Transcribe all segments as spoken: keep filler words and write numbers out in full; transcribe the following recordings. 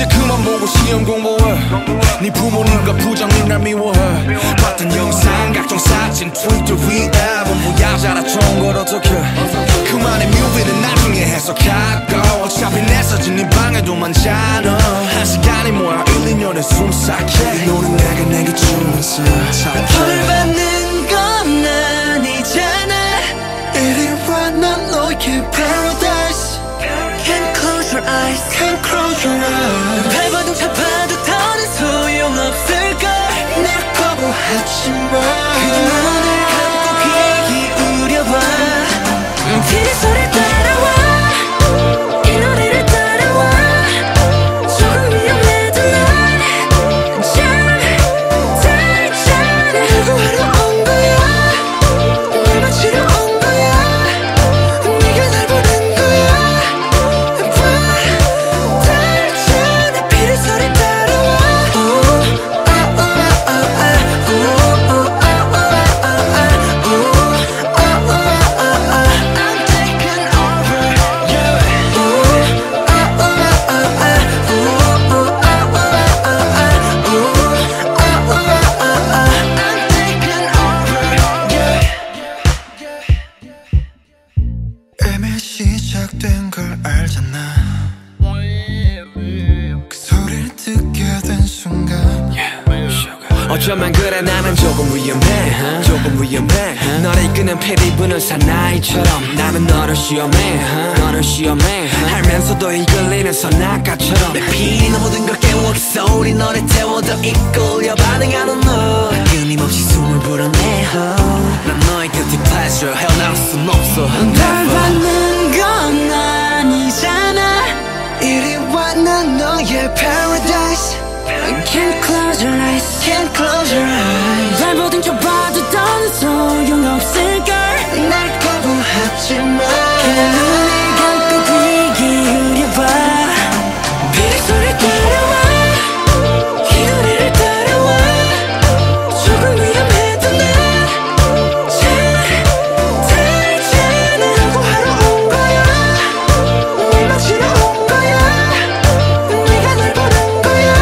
이제 그만 보고 시험 공부해. 네 부모님과 부장님 날 미워해. 봤던 영상 각종 사진 트위터 위에 전부 야자라 좋은 걸 어떡해. 그만의 뮤비는 나중에 해석하고 어차피 내 사진 네 방에도 많잖아. 한 시간이 뭐야 일, 이 년에 숨삭해. 너는 내가 내게 주면서 벌 받는 건 아니잖아. 이리 와 난 너의 paradise. Can't close your eyes, can't close your eyes. 발버둥 잡아도 더는 소용없을걸. 날 거부하지마. 그냥 눈을 감고 귀 기울여봐. 피리 소리 따라와. 이 노래를 따라와. 조금 위험해도 난 참 달잖아. 누구하러 온 거야. 날 맞추러 온 거야. 네가 날 보낸 거야. 봐 달잖아. 피리 소리 따라와. 이미 시작된 걸 알잖아. 그 소리를 듣게 된 순간 어쩌면 그래 나는 조금 위험해 조금 위험해 너를 이끄는 피리 부는 사나이처럼 나는 너를 시험해 너를 시험해 알면서도 이끌리는 선악가처럼 내 피는 모든 걸 깨워 그 소리 너를 태워 더 이끌려 반응하는 너 끊임없이 숨을 불어내 난 너의 guilty pleasure 헤어나올 순 없어 날 받는 건 아니잖아. 이리 와 난 너의 paradise. Can't close your eyes, can't close your eyes. 발버둥 쳐봐도 더는 소용없을걸. 날 거부하지마. 그냥 눈을 감고 귀 기울여봐. 피리 소리 따라와. 이 노래를 따라와. 조금 위험해도 난 참 달잖아. 누구하러 온 거야. 날 맞추러 온 거야. 네가 날 보낸 거야.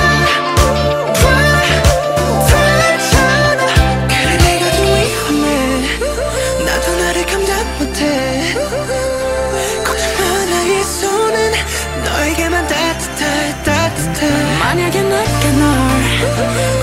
그래 내가 좀 위험해. 나도 나를 감당 못해. 걱정마 나의 손은 너에게만 따뜻해 따뜻해. 만약에 내가 널